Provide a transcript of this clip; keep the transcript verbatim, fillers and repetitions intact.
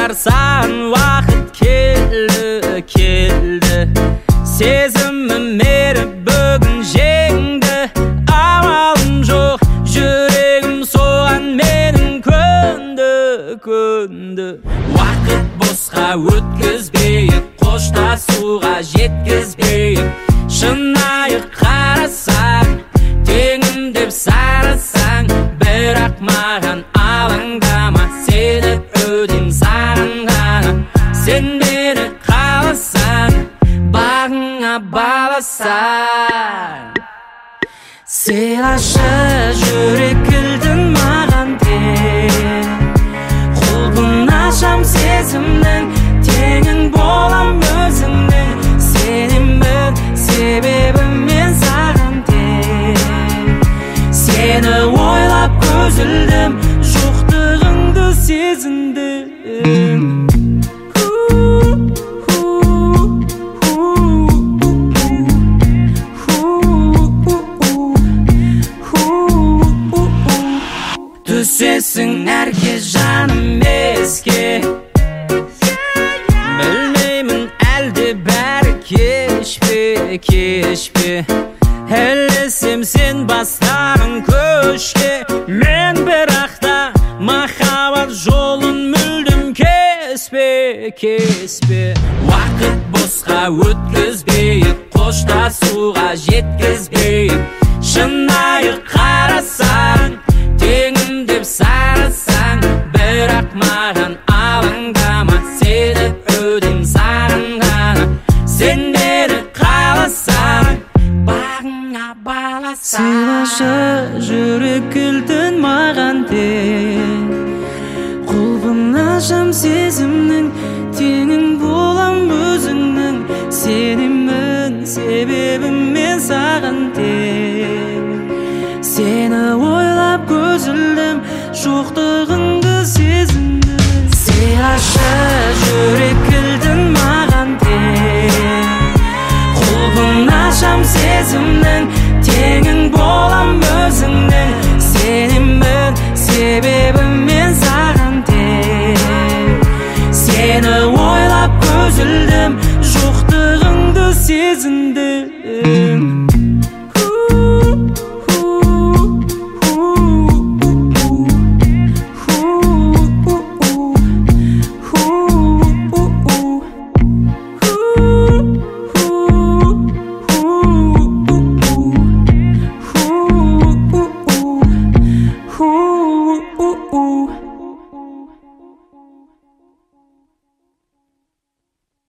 саған уақыт келді, келді. Сезімім мені бүгін жеңді, амалым жоқ, жүрегім соған менің көнді, көнді. Уақыт босқа өткізбейік, қоштасуға жеткізбейік. Шынайы қарасаң, теңім деп сарасаң, бірақ маған алаңдама, сені өтем саған ғана. Сен мені қаласаң, бағыңа баласаң. Сыйлашы жүрек кілтін маған тек, құлпын ашам сезімнің, теңің болам өзіңнің. Сенемін себебім мен саған тек, сені ойлап көзілдім, жоқтығыңды сезіндім. Түсесің әрге жаным еске, білмеймін әлде бәрі кеш пе, кеш пе. Әлесем сен бастарың көшке, мен бірақта махаббат жолын мүлдім кеспе, кеспе. Уақыт босқа өткізбейік, қоштасуға жеткізбейік. Шынайы қарасаң, теңім деп сарасаң, бірақ маған алаңдама, сені өтем саған ғана. Сен мені қаласаң, бағыңа баласаң. Сыйлашы жүрек кілтін маған тек, құлпын ашам сезімнің, теңің болам өзіңнің. Сенемін себебім мен саған тек, сені ойлап көзілдім, жоқтығыңды сезіндім. Сыйлашы жүрек кілтін маған тек, құлпын ашам сезімнің, теңің болам өзіңнің. Сенемін себебім мен саған тек, сені ойлап көзілдім, жоқтығыңды сезіндім.